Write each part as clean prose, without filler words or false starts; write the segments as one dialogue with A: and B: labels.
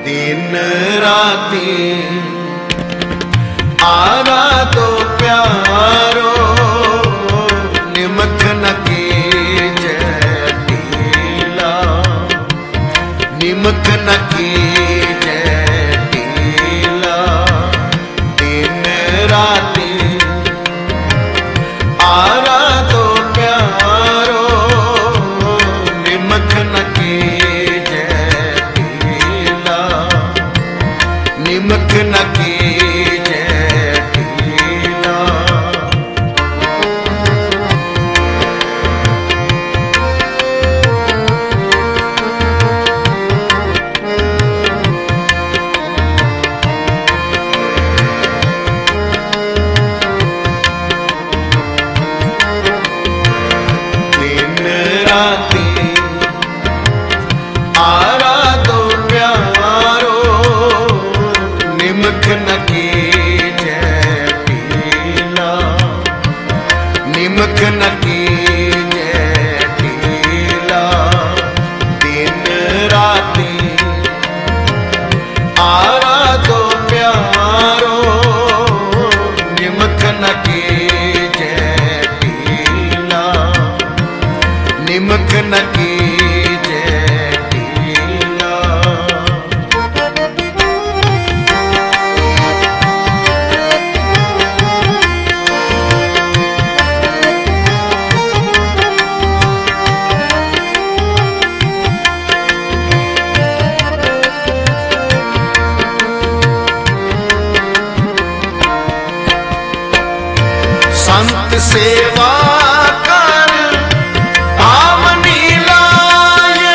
A: दिन राती आरा तो प्यारो निमक न कीजे ढीला, निमक न कीजे ढीला। दिन राती आरा तो प्यारो निमक न कीजे ढीला, निमक न कीजे ढीला। दिन राती आरा तो प्यारो निमक न कीजे ढीला, निमक न कीजे ढीला। दिन राती आरा तो प्यारो निमक न कीजे ढीला, निमक न कीजे ढीला। संत सेवा कर पावनी लाए,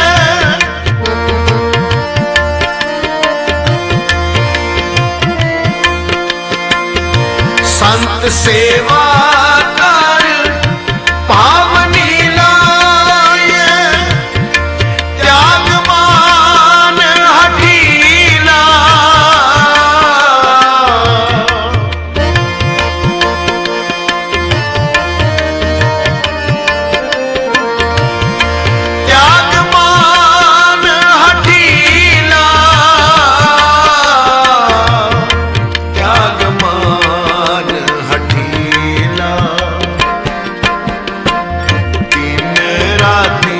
A: संत सेवा कर पावनी लाए। त्यागमान हठीला, त्यागमान हठीला, त्यागमान हठीला। दिन राती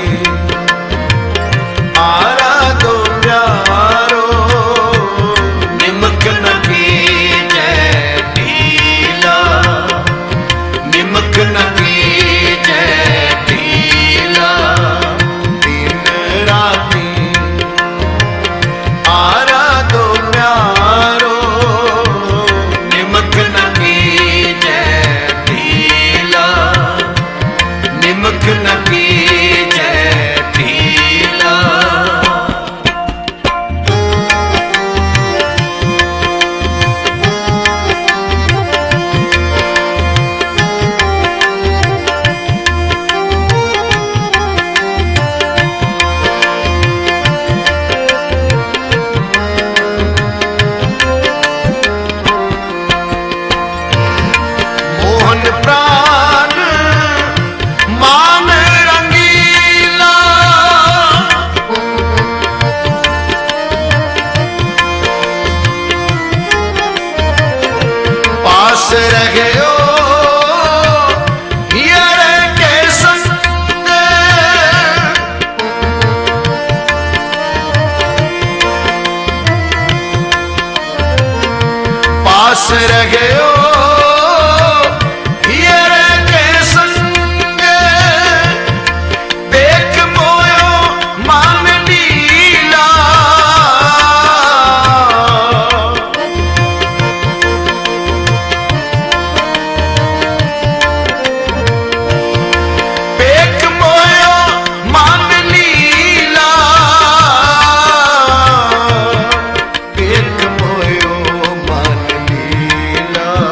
A: आरा तो प्यारो निमक न कीजे ढीला, निमक न कीजे ढीला। दिन राती आरा तो प्यारो निमक न कीजे ढीला, निमक न कीजे ढीला। मोहन प्राण मान रंगीला, पास रहो हियर के संग, पास रहो हियर के संग। देख मोयो मान लीला, देख मोयो मान लीला, देख मोयो मान लीला।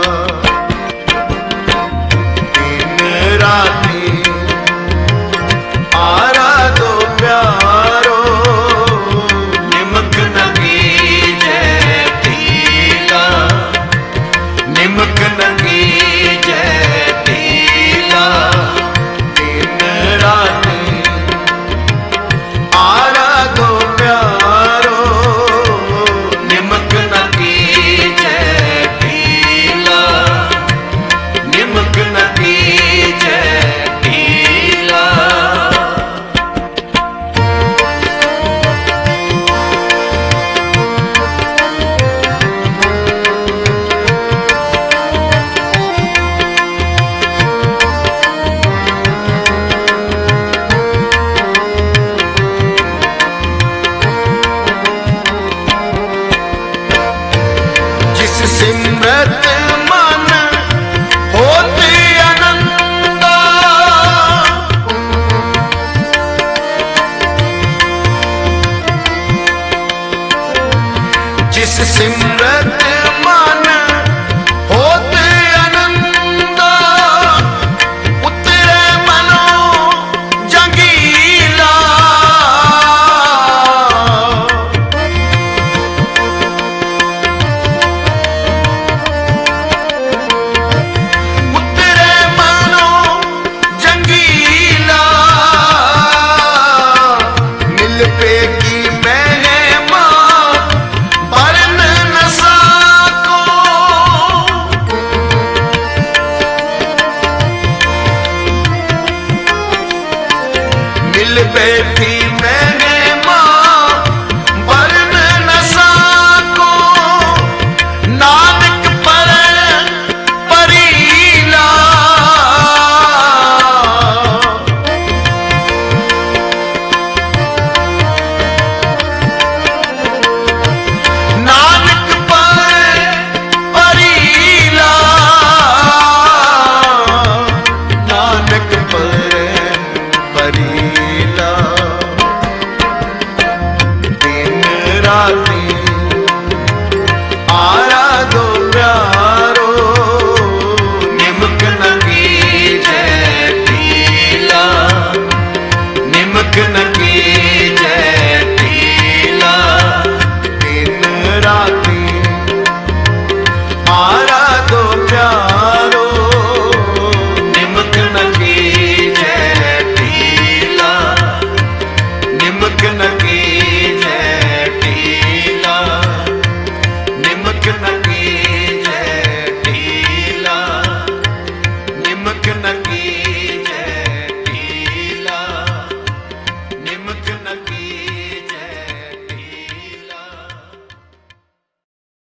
A: सिमरत